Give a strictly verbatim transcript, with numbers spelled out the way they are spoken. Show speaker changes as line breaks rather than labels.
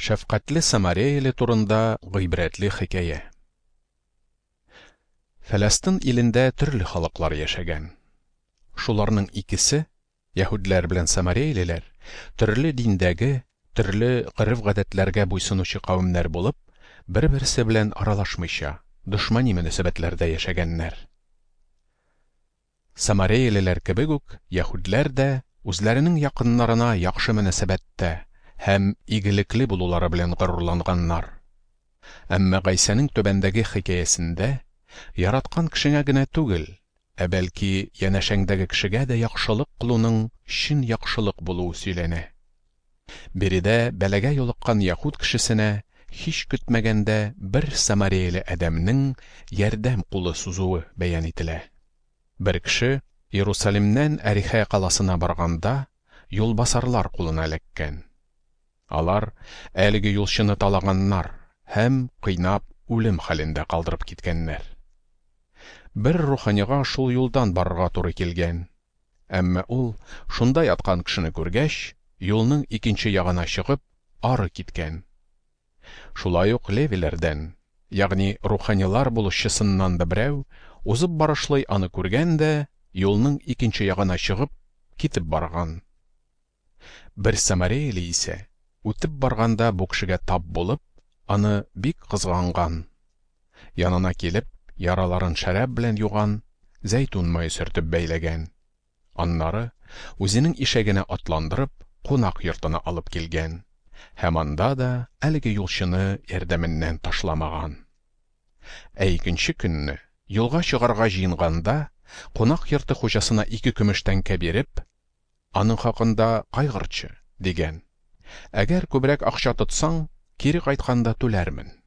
Шәфкатьле Самареяле турында гыйбрәтле хикәя. Фәләстин илендә төрле халыклар яшәгән. Шуларның икесе, яһүдләр белән самареялеләр, төрле диндәге, төрле гырыф-гадәтләргә буйсынучы кавемнәр булып, бер-берсе белән аралашмыйча, дошмани мөнәсәбәтләрдә яшәгәннәр. Самареялеләр кебек үк, яһүдләр дә үзләренең якыннарына яхшы мөнәсәбәттә һәм игелекле булулары белән горурланганнар. Әмма Гайсаның түбәндәге хикәясендә яраткан кешеңә генә түгел, ә бәлки янәшәңдәге кешегә дә яхшылык кылуның чын яхшылык булуы сөйләнә. Биредә бәлагә юлыккан яһүд кешесенә һич көтмәгәндә бер самареяле адәмнең ярдәм кулы сузуы бәян ителә. Бер кеше Иерусалимнән Әриха каласына барганда юлбасарлар кулына эләккән. Алар әлеге юлчыны талаганнар һәм кыйнап үлем хәлендә калдырып киткәннәр. Бер руханига шул юлдан барырга туры килгән. Әмма ул шунда яткан кешене күргәч, юлның икенче ягына чыгып, ары киткән. Шулай ук левиләрдән, ягъни руханилар булучысыннан да берәү узып барышлый аны күргән дә, юлның икенче ягына чыгып, китеп барган. Бер самареяле исә үтеп барганда бу кешегә тап булып, аны бик кызганган. Янына килеп, яраларын шәраб белән юган, зәйтүн мае сөртеп бәйләгән. Аннары үзенең ишәгенә атландырып, кунак йортына алып килгән. Һәм анда да әлеге юлчыны ярдәменнән ташламаган. Ә икенче көнне юлга чыгарга җыенганда, кунак йорты хуҗасына ике көмеш тәңкә биреп, аның хакында кайгыртчы, дигән. Әгәр күбрәк акча тотсаң, кире кайтканда түләрмен.